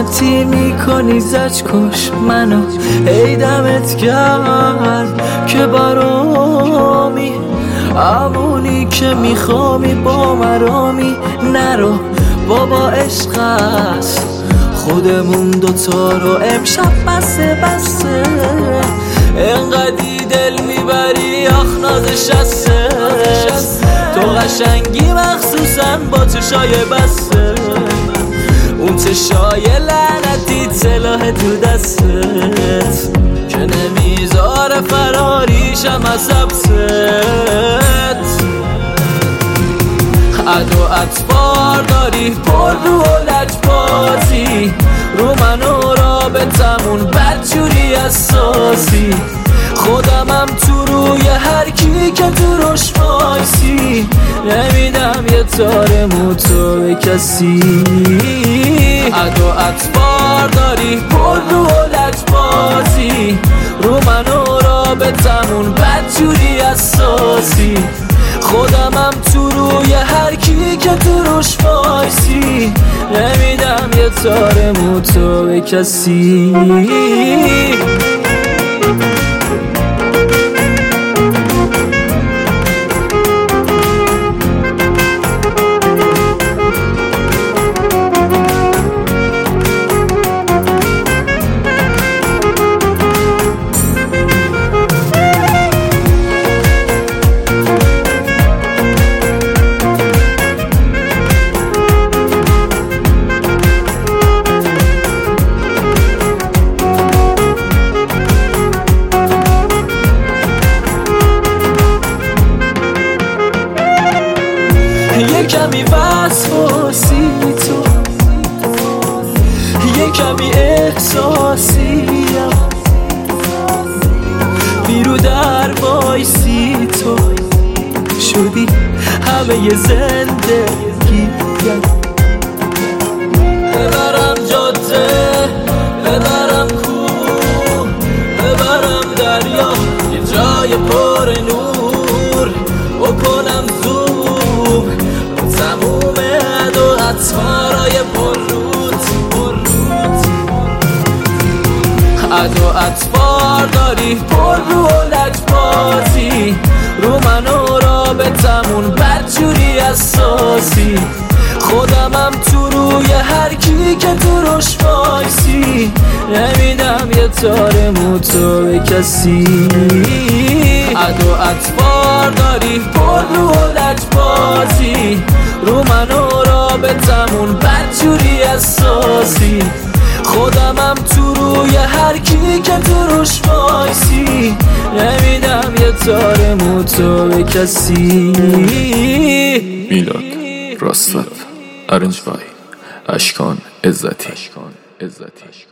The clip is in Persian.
غلطی میکنی زج کش منو ای دمت گرد که برامی همونی که میخوامی با مرامی نرو بابا عشق است خودمون دوتا رو امشب بسه انقدی دل میبری آخ نازش هسته تو قشنگی مخصوصا با چشای بسته اون چشای لعنتی سلاح تو دستت که نمیذاره فراریشم از حبست عدو اطفار داری پر رو و لجبازی رو من و رابطمون بدجوری اساسی خودمم تو روی هر کی که تو روش وایسی نمیدم یه تار موتو به کسی عدو اطفار داری پر رو و لجبازی رو من و رابطمون بدجوری اساسی خودمم تو روی هر کی که تو روش وایسی نمیدم یه تار موتو به کسی یه کمی وسواسی تو یه کمی احساسیم بیرو در وایسی تو شدی همه ی زندگیم ببرم جاده ببرم کوه ببرم دریا یه جای پر نور بکنم زوم تموم عدو اطفارای پرروت عدو اطفار داری پر رو و لجبازی رو من و رابطمون بدجوری اساسی خودمم تو روی هر کی که تو روش وایسی نمیدم یه تار موتو به کسی عدو اطفار داری پر رو و لجبازی رو من و رابطمون بدجوری اساسی خودمم تو روی هر کی که تو روش وایسی نمیدم یه تار موتو به کسی میلاد راست رپ ارنج بای اشکان عزتی